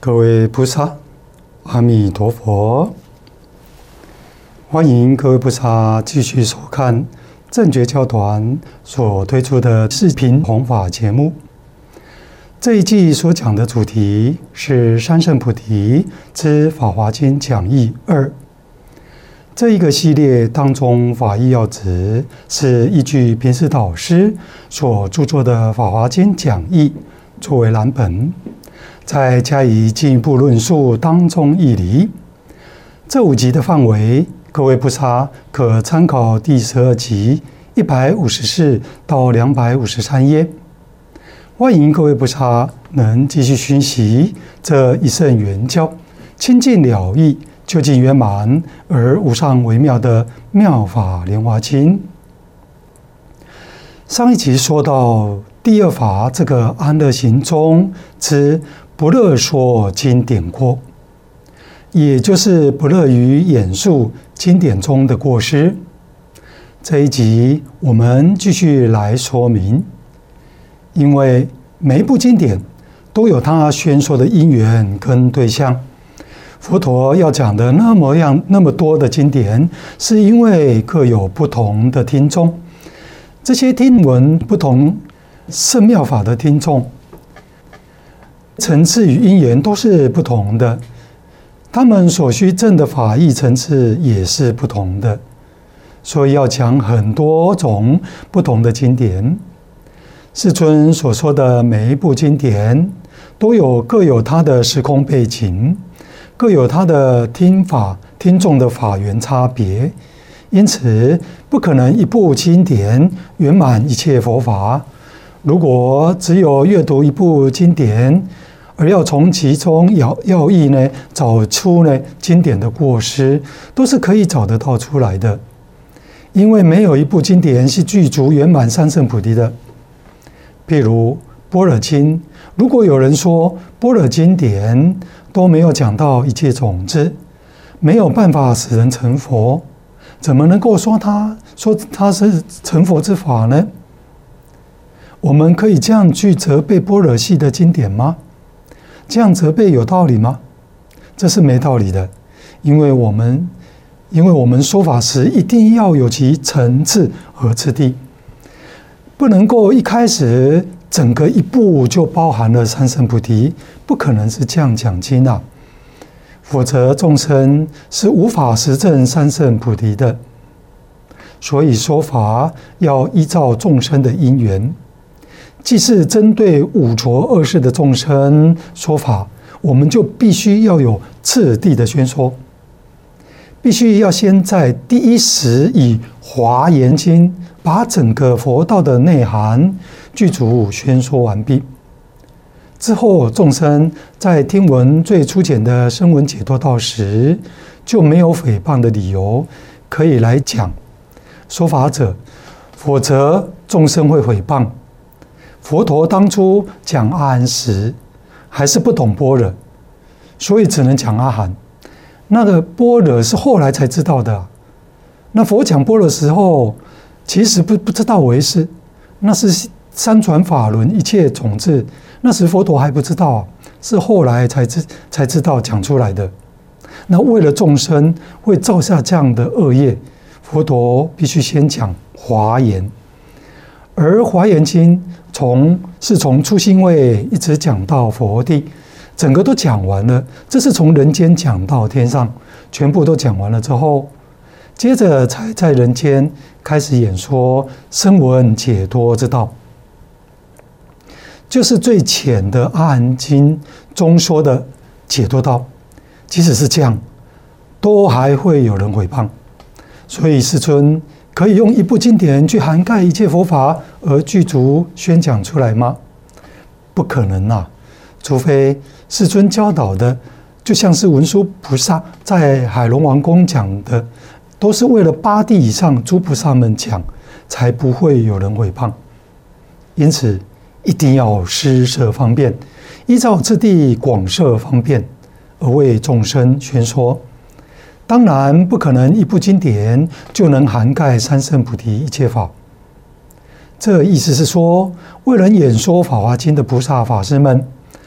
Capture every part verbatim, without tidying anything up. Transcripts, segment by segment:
各位菩萨，阿弥陀佛！欢迎各位菩萨继续收看正觉教团所推出的视频弘法节目。这一季所讲的主题是三圣菩提之法华经讲义二。这一个系列当中，法义要旨是依据平师导师所著作的《法华经》讲义作为蓝本，再加以进一步论述当中义理。这五集的范围，各位菩萨可参考第十二集一百五十四到两百五十三页。欢迎各位菩萨能继续熏习这一圣圆教，清净了义，究竟圆满而无上微妙的妙法莲华经。上一集说到第二法这个安乐行中之不乐说经典过，也就是不乐于演述经典中的过失。这一集我们继续来说明，因为每一部经典都有它宣说的因缘跟对象。佛陀要讲的那么样那么多的经典，是因为各有不同的听众，这些听闻不同圣妙法的听众，层次与因缘都是不同的，他们所需证的法义层次也是不同的，所以要讲很多种不同的经典。世尊所说的每一部经典，都有各有它的时空背景，各有它的听法听众的法缘差别，因此不可能一部经典圆满一切佛法。如果只有阅读一部经典，而要从其中要要义呢找出呢经典的过失，都是可以找得到出来的。因为没有一部经典是具足圆满三圣菩提的。譬如般若经，如果有人说般若经典都没有讲到一切种子，没有办法使人成佛，怎么能够说他说他是成佛之法呢？我们可以这样去责备般若系的经典吗？这样责备有道理吗？这是没道理的，因为我们因为我们说法时一定要有其层次和次第，不能够一开始整个一部就包含了三圣菩提，不可能是这样讲经啊，否则众生是无法实证三圣菩提的。所以说法要依照众生的因缘，既是针对五浊恶世的众生说法，我们就必须要有次第的宣说，必须要先在第一时以华严经把整个佛道的内涵具足宣说完毕，之后众生在听闻最粗浅的声闻解脱道时，就没有诽谤的理由可以来讲说法者，否则众生会诽谤。佛陀当初讲阿含时还是不懂般若，所以只能讲阿含。那个般若是后来才知道的、啊。那佛讲般若的时候，其实不不知道为是，那是三传法轮一切种子，那时佛陀还不知道、啊，是后来才知才知道讲出来的。那为了众生会造下这样的恶业，佛陀必须先讲华严，而华严经从是从初心位一直讲到佛地，整个都讲完了。这是从人间讲到天上，全部都讲完了之后，接着才在人间开始演说声闻解脱之道，就是最浅的阿含经中说的解脱道。即使是这样，都还会有人诽谤。所以世尊可以用一部经典去涵盖一切佛法而具足宣讲出来吗？不可能啊！除非世尊教导的，就像是文殊菩萨在海龙王宫讲的，都是为了八地以上诸菩萨们讲，才不会有人诽谤。因此，一定要施设方便，依照次第广设方便，而为众生宣说。当然不可能一部经典就能涵盖三圣菩提一切法。这意思是说，为人演说《法华经》的菩萨法师们，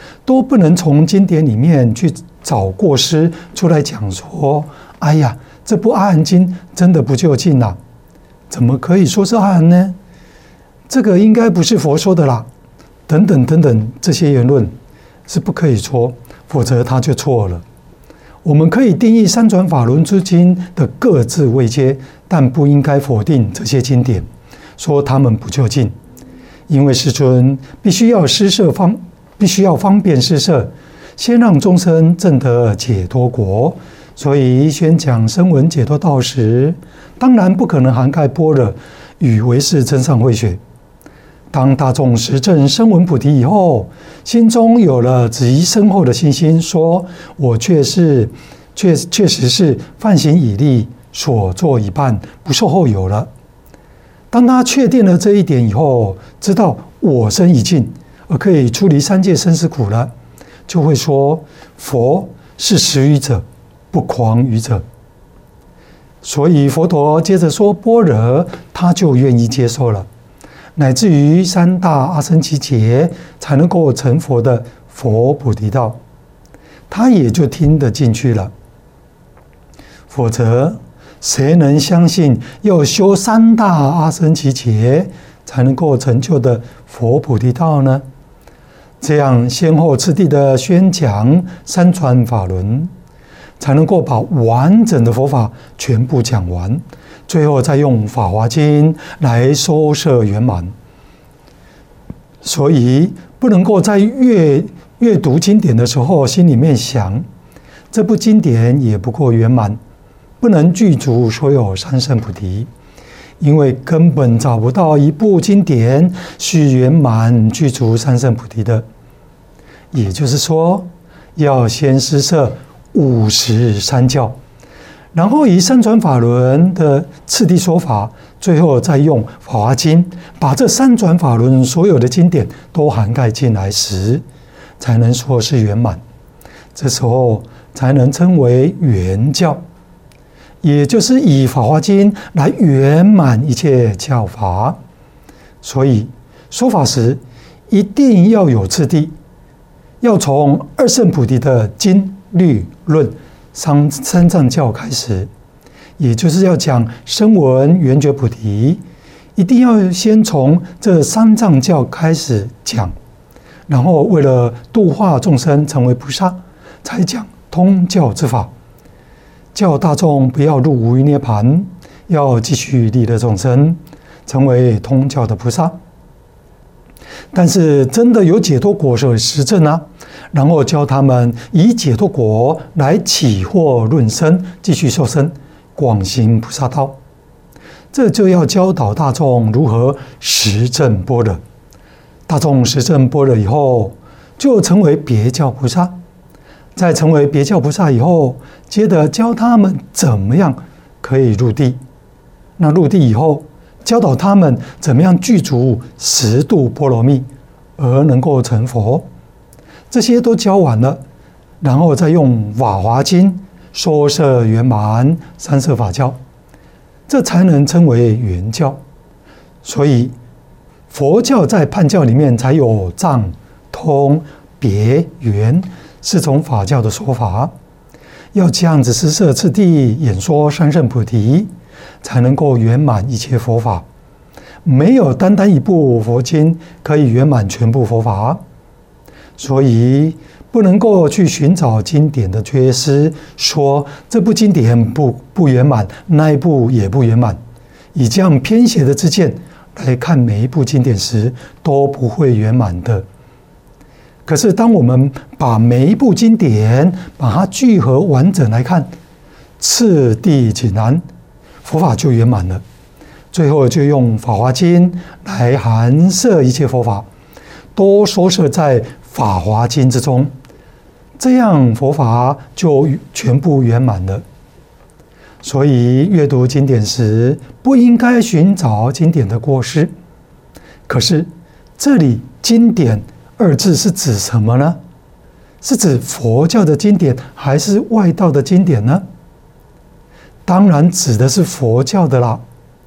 都不能从经典里面去找过失出来讲说，哎呀，这部阿含经真的不究竟啦，怎么可以说是阿含呢？这个应该不是佛说的啦，等等等等，这些言论是不可以说，否则他就错了。我们可以定义三转法轮诸经的各自位阶，但不应该否定这些经典，说他们不究竟。因为世尊必须要施设方，必须要方便施设，先让众生证得解脱国。所以宣讲声闻解脱道时，当然不可能涵盖般若与唯识真善慧学。当大众实证声闻菩提以后，心中有了极深厚的信心，说我确是确确实是梵行已立，所作已办，不受后有了。当他确定了这一点以后，知道我身已尽，而可以出离三界生死苦了，就会说佛是实语者，不诳语者。所以佛陀接着说般若，他就愿意接受了。乃至于三大阿僧祇劫才能够成佛的佛菩提道，他也就听得进去了。否则，谁能相信要修三大阿僧祇劫才能够成就的佛菩提道呢？这样先后次第的宣讲三传法轮，才能够把完整的佛法全部讲完。最后再用《法华经》来收摄圆满，所以不能够在阅阅读经典的时候心里面想，这部经典也不够圆满，不能具足所有三圣菩提，因为根本找不到一部经典是圆满具足三圣菩提的。也就是说，要先施设五十三教，然后以三转法轮的次第说法，最后再用《法华经》把这三转法轮所有的经典都涵盖进来时，才能说是圆满。这时候才能称为圆教，也就是以《法华经》来圆满一切教法。所以说法时一定要有次第，要从二圣菩提的经律论三三藏教开始，也就是要讲声闻缘觉菩提，一定要先从这三藏教开始讲，然后为了度化众生成为菩萨，才讲通教之法，教大众不要入无余涅槃，要继续利乐众生，成为通教的菩萨。但是真的有解脱果所实证啊，然后教他们以解脱果来起惑论生，继续受生，广行菩萨道。这就要教导大众如何实证般若。大众实证般若以后，就成为别教菩萨。在成为别教菩萨以后，接着教他们怎么样可以入地。那入地以后，教导他们怎么样具足十度波罗蜜，而能够成佛。这些都教完了，然后再用《法华经》说摄圆满三摄法教，这才能称为圆教。所以佛教在判教里面才有藏、通、别、圆四种法教的说法。要这样子施设次第演说三圣菩提，才能够圆满一切佛法。没有单单一部佛经可以圆满全部佛法，所以不能够去寻找经典的缺失，说这部经典不不圆满，那一部也不圆满，以这样偏斜的知见来看每一部经典时，都不会圆满的。可是当我们把每一部经典把它聚合完整来看，次第井然，佛法就圆满了。最后就用《法华经》来含摄一切佛法，都收摄在《法华经》之中，这样佛法就全部圆满了。所以阅读经典时，不应该寻找经典的过失。可是这里“经典”二字是指什么呢？是指佛教的经典，还是外道的经典呢？当然指的是佛教的啦。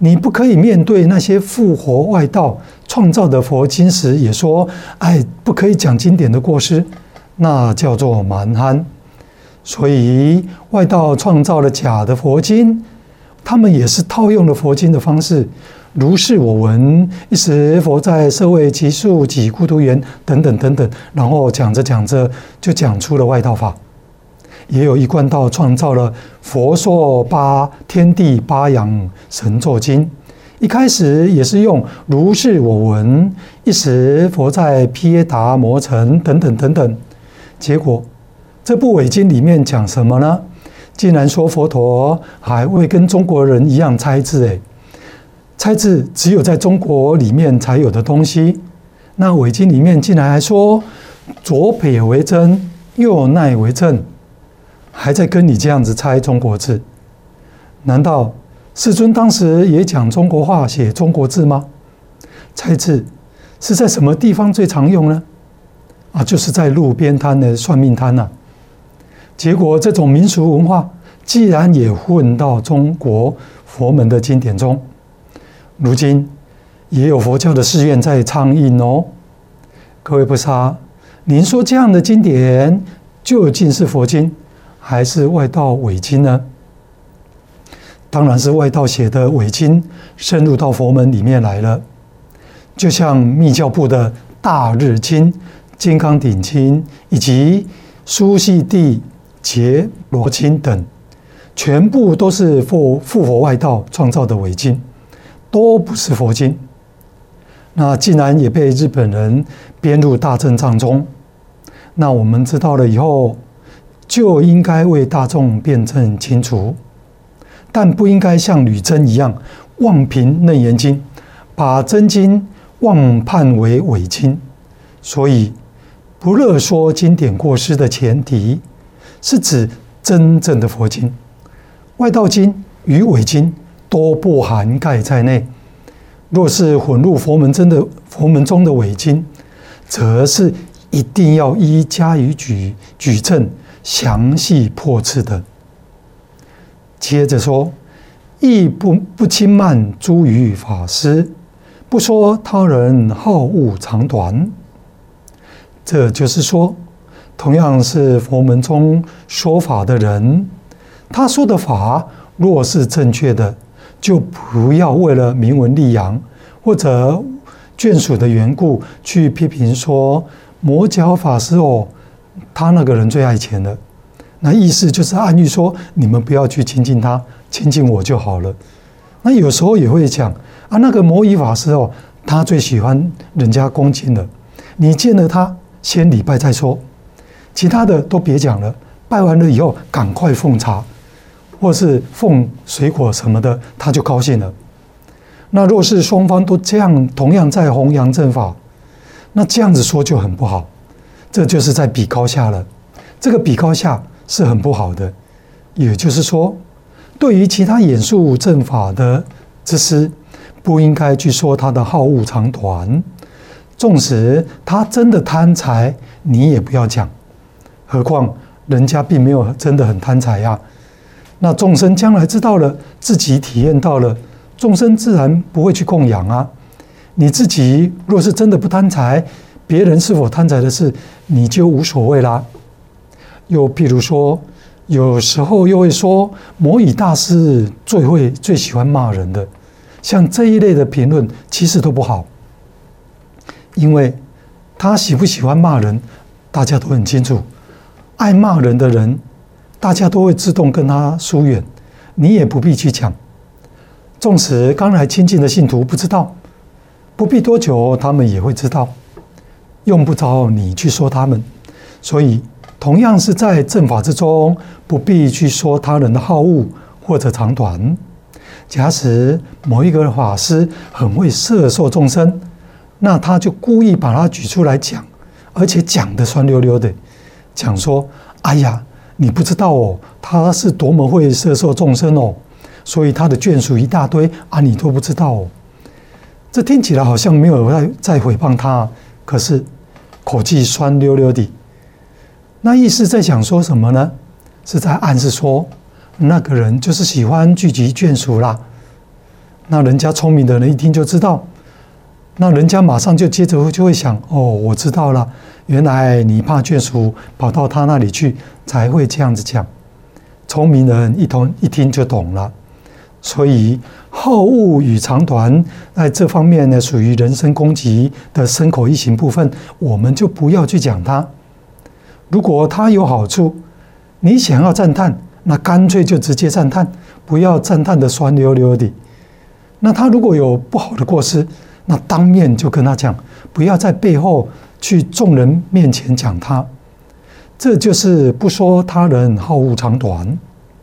你不可以面对那些复活外道创造的佛经时，也说，哎，不可以讲经典的过失，那叫做蛮憨。所以外道创造了假的佛经，他们也是套用了佛经的方式，如是我闻，一时佛在舍卫其树己孤独园等等等等，然后讲着讲着就讲出了外道法。也有一贯道创造了佛说八天地八阳神咒经，一开始也是用如是我闻，一时佛在毗达摩城等等等等，结果这部伪经里面讲什么呢？竟然说佛陀还会跟中国人一样猜字，哎，猜字只有在中国里面才有的东西。那伪经里面竟然还说左撇为真，右捺为正，还在跟你这样子猜中国字。难道世尊当时也讲中国话，写中国字吗？猜字是在什么地方最常用呢？啊，就是在路边摊的算命摊啊。结果这种民俗文化既然也混到中国佛门的经典中，如今也有佛教的寺院在倡议哦。各位菩萨，您说这样的经典究竟是佛经还是外道伪经呢？当然是外道写的伪经深入到佛门里面来了。就像密教部的大日经、金刚顶经以及苏悉地羯罗经等，全部都是复复活外道创造的伪经，都不是佛经。那既然也被日本人编入大正藏中，那我们知道了以后，就应该为大众辩证清楚，但不应该像吕珍一样妄评楞严经，把真经妄判为伪经。所以不热说经典过失的前提，是指真正的佛经，外道经与伪经都不涵盖在内。若是混入佛门真的佛门中的伪经，则是一定要依加以举举证，详细破斥的。接着说，亦不不轻慢诸于法师，不说他人好恶长短。这就是说，同样是佛门中说法的人，他说的法若是正确的，就不要为了名闻利养或者眷属的缘故去批评说魔角法师哦，他那个人最爱钱了。那意思就是暗喻说，你们不要去亲近他，亲近我就好了。那有时候也会讲啊，那个魔仪法师哦，他最喜欢人家恭敬了，你见了他先礼拜再说，其他的都别讲了，拜完了以后赶快奉茶，或是奉水果什么的，他就高兴了。那若是双方都这样，同样在弘扬正法，那这样子说就很不好，这就是在比高下了。这个比高下是很不好的。也就是说，对于其他演述正法的之师，不应该去说他的好恶长短，纵使他真的贪财，你也不要讲。何况人家并没有真的很贪财呀。那众生将来知道了，自己体验到了，众生自然不会去供养啊。你自己若是真的不贪财，别人是否贪财的事，你就无所谓啦。又譬如说，有时候又会说摩椅大师最会最喜欢骂人的，像这一类的评论其实都不好，因为他喜不喜欢骂人，大家都很清楚。爱骂人的人，大家都会自动跟他疏远，你也不必去讲。纵使刚来亲近的信徒不知道，不必多久他们也会知道，用不着你去说他们。所以同样是在正法之中，不必去说他人的好恶或者长短。假使某一个法师很会摄受众生，那他就故意把他举出来讲，而且讲得酸溜溜的，讲说：哎呀，你不知道哦，他是多么会摄受众生哦，所以他的眷属一大堆啊，你都不知道哦。这听起来好像没有在在诽谤他，可是口气酸溜溜的。那意思在讲说什么呢？是在暗示说，那个人就是喜欢聚集眷属啦。 那人家聪明的人一听就知道，那人家马上就接着就会想，哦，我知道了，原来你怕眷属跑到他那里去，才会这样子讲。聪明人一同一听就懂了。所以好恶与长短在这方面呢，属于人身攻击的身口意行部分，我们就不要去讲它。如果它有好处，你想要赞叹，那干脆就直接赞叹，不要赞叹的酸溜溜的。那他如果有不好的过失，那当面就跟他讲，不要在背后去众人面前讲他。这就是不说他人好恶长短。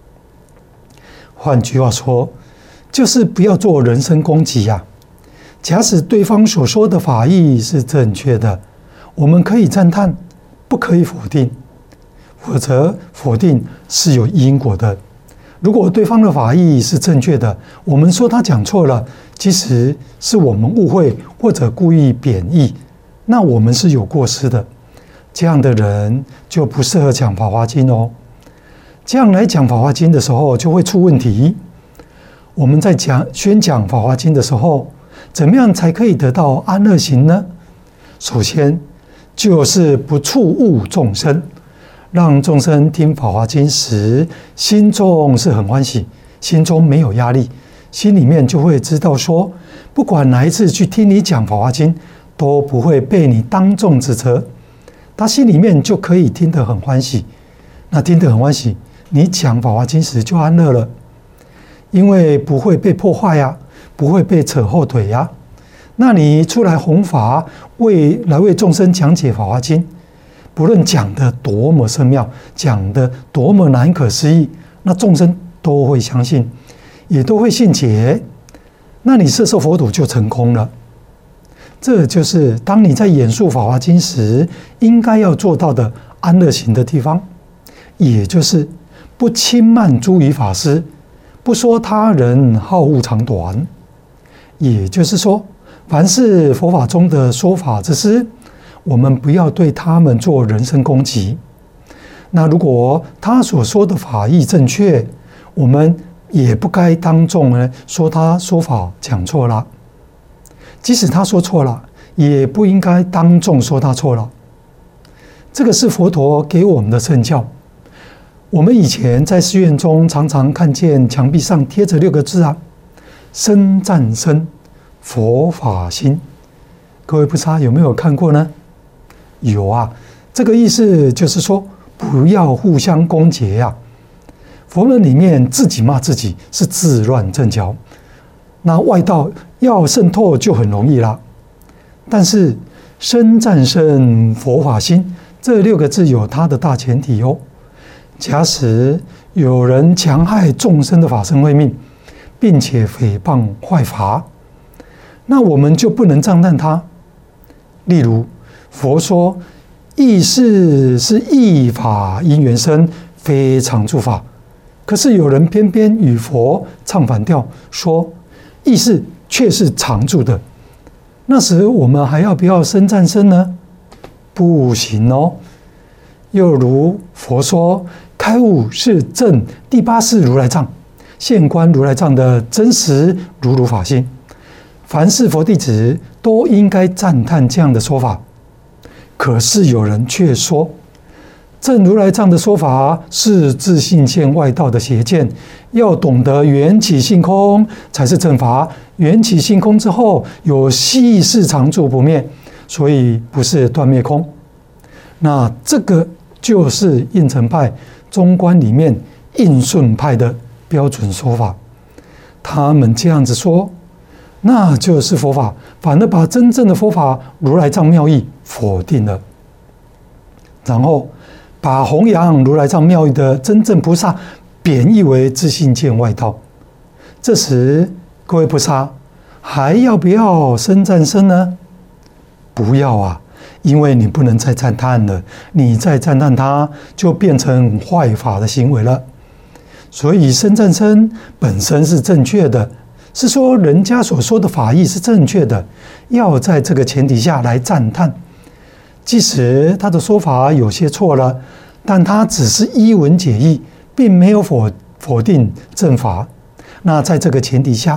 换句话说，就是不要做人身攻击呀、啊。假使对方所说的法义是正确的，我们可以赞叹，不可以否定，否则否定是有因果的。如果对方的法义是正确的，我们说他讲错了，其实是我们误会或者故意贬义，那我们是有过失的。这样的人就不适合讲《法华经》哦。这样来讲《法华经》的时候就会出问题。我们在讲宣讲《法华经》的时候，怎么样才可以得到安乐行呢？首先就是不触误众生，让众生听《法华经》时，心中是很欢喜，心中没有压力，心里面就会知道说，不管哪一次去听你讲《法华经》，都不会被你当众指责，他心里面就可以听得很欢喜。那听得很欢喜，你讲《法华经》时就安乐了，因为不会被破坏呀，不会被扯后腿呀。那你出来弘法，为来为众生讲解《法华经》，不论讲得多么深妙，讲得多么难可思议，那众生都会相信，也都会信解，那你摄受佛土就成功了。这就是当你在演述《法华经》时，应该要做到的安乐行的地方，也就是不轻慢诸于法师，不说他人好恶长短。也就是说，凡是佛法中的说法之师，我们不要对他们做人身攻击。那如果他所说的法义正确，我们也不该当众呢说他说法讲错了。即使他说错了，也不应该当众说他错了。这个是佛陀给我们的圣教。我们以前在寺院中常常看见墙壁上贴着六个字啊，僧赞僧，佛法心。各位菩萨有没有看过呢？有啊，这个意思就是说，不要互相攻讦呀、啊。佛门里面自己骂自己是自乱阵脚，那外道要渗透就很容易啦。但是僧赞僧，佛法心这六个字有它的大前提哦。假使有人强害众生的法身慧命，并且诽谤坏法，那我们就不能赞叹他。例如，佛说意识是异法因缘生，非常住法。可是有人偏偏与佛唱反调，说意识却是常住的。那时我们还要不要僧赞僧呢？不行哦。又如佛说，开悟是证第八世如来藏，现观如来藏的真实如如法心。凡是佛弟子都应该赞叹这样的说法。可是有人却说，证如来藏的说法是自性现外道的邪见，要懂得缘起性空才是正法。缘起性空之后，有系事常住不灭，所以不是断灭空。那这个就是应成派中观里面应顺派的标准说法。他们这样子说，那就是佛法，反而把真正的佛法如来藏妙义否定了，然后把弘扬如来藏妙义的真正菩萨贬义为自性见外道。这时各位菩萨还要不要僧赞僧呢？不要啊，因为你不能再赞叹了，你再赞叹它就变成坏法的行为了。所以僧赞僧本身是正确的，是说人家所说的法义是正确的，要在这个前提下来赞叹。即使他的说法有些错了，但他只是依文解义，并没有否否定正法。那在这个前提下，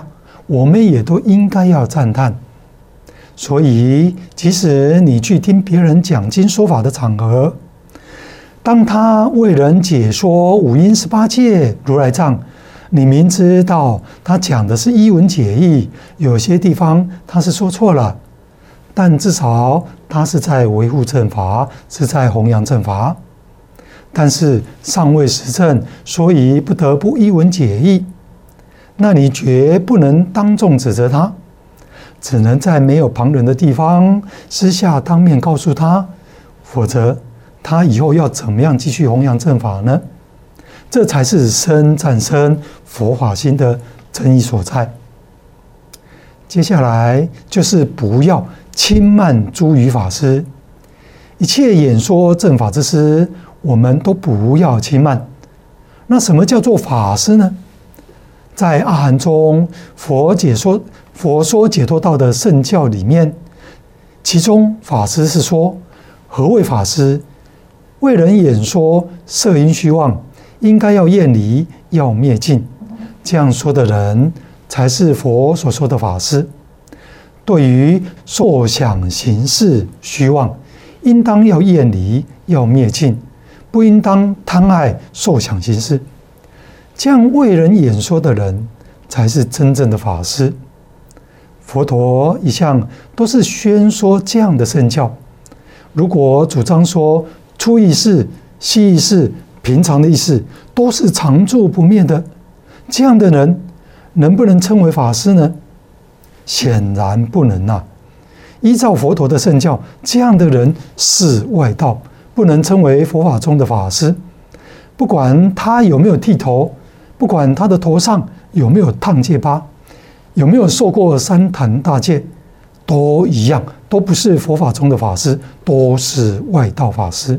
我们也都应该要赞叹。所以，即使你去听别人讲经说法的场合，当他为人解说五阴十八界如来藏，你明知道他讲的是一文解义，有些地方他是说错了，但至少他是在维护正法，是在弘扬正法。但是尚未实证，所以不得不一文解义。那你绝不能当众指责他，只能在没有旁人的地方私下当面告诉他，否则他以后要怎么样继续弘扬正法呢？这才是生战生佛法心的真意所在。接下来就是不要轻慢诸语法师，一切演说正法之师，我们都不要轻慢。那什么叫做法师呢？在阿含中，佛解说佛说解脱道的圣教里面，其中法师是说，何谓法师？为人演说摄因虚妄，应该要厌离，要灭尽。这样说的人，才是佛所说的法师。对于受想行识虚妄，应当要厌离，要灭尽，不应当贪爱受想行识。这样为人演说的人，才是真正的法师。佛陀一向都是宣说这样的圣教。如果主张说出意识、息意识、平常的意识都是常住不灭的，这样的人能不能称为法师呢？显然不能啊！依照佛陀的圣教，这样的人是外道，不能称为佛法中的法师。不管他有没有剃头，不管他的头上有没有烫戒疤，有没有受过三坛大戒，都一样，都不是佛法中的法师，都是外道法师。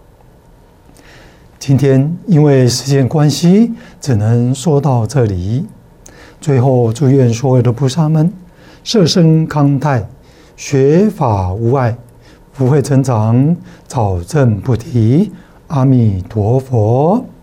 今天因为时间关系，只能说到这里。最后，祝愿所有的菩萨们色身康泰，学法无碍，福慧增长，早证菩提。阿弥陀佛。